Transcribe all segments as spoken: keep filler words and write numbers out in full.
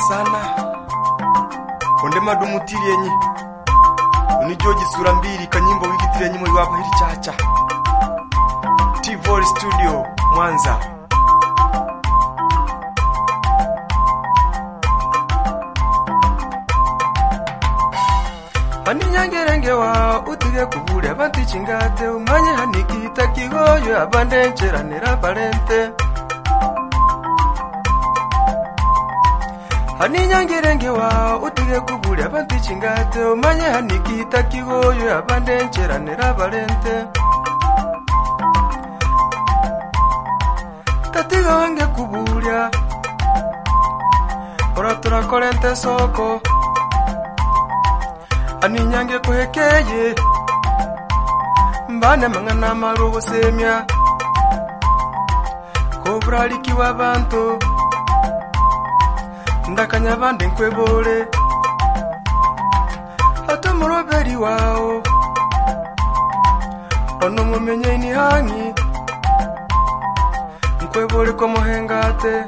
sana onde madumutiri yenyi unijoji sura mbili kanyimbo wigitire yenyi muri wako hili chacha T-Voice Studio Mwanza. Hani nyangerenge wa utige kuburi abanti chingate umanye hanikita kigoyo abande ncheranira parente. Hani nyangerenge wa utige kuburi abanti chingate umanye hanikita kigoyo abande ncheranira parente. Tatiga wange kuburia ora turakorente soko ani nyange kuhekeye mbane mangana marugo semya kobraliki wabantu ndakanya bande nkwebole atomuroberi wao ono mumenye ni hangi nkwebole ko mohengate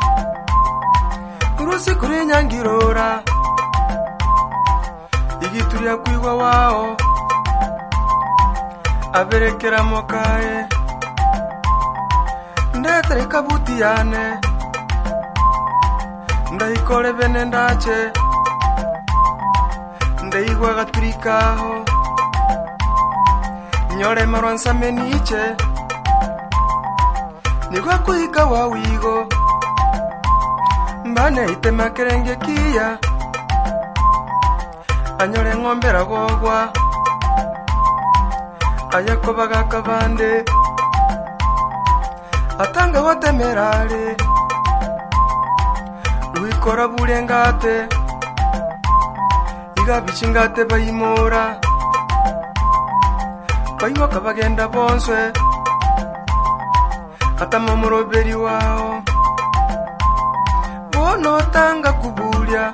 urusi kuri nyangirora igituria kwigwa wao aberekera mokae ndetere kabuti yane ndaikore bene ndache ndaigwa gaturikaho nyore maronsa meniche nigwa kuhika wawigo mbane itema kerenge kia anyore ngombera gogwa ayakobaga kabande atanga watemerare uikora burengate igabicingate bayimora bayiwa kabagenda bonswe atamamuroberi wao bono tanga kubulia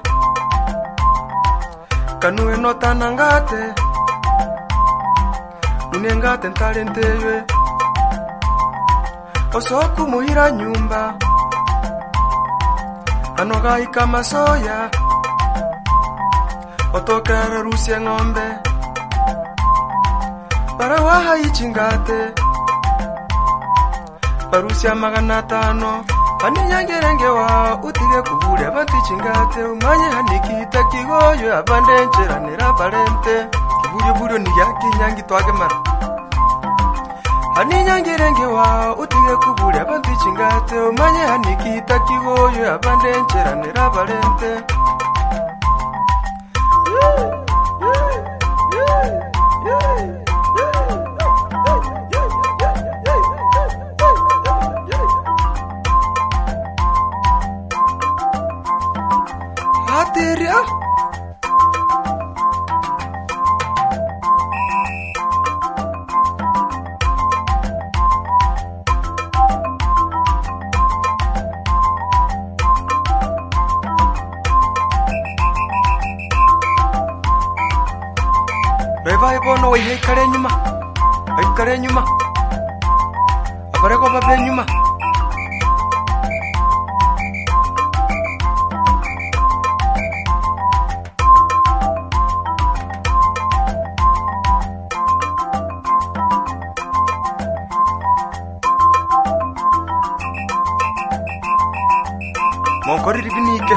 kanuwe notanangate unengate ntalentewe osoku muhira nyumba anogaika masoya otokara rusia ngombe para waha ichingate parusia magana tano hani nyangerenge wa utige kuburi abanti chingate umanye hanikita kigoyo abande ncheranira parente kiburio burio ni yaki nyangi twage mara hani nyangerenge wa utige kuburi abanti chingate umanye hanikita kigoyo abande ncheranira parente Ateria Beva ibono wa ikare nyuma ikare nyuma apareko babe nyuma Monkori ribinike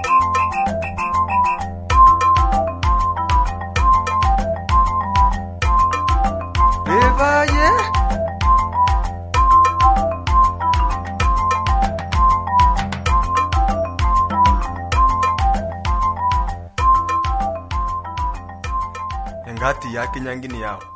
Bevaye Engati yake nyangini yao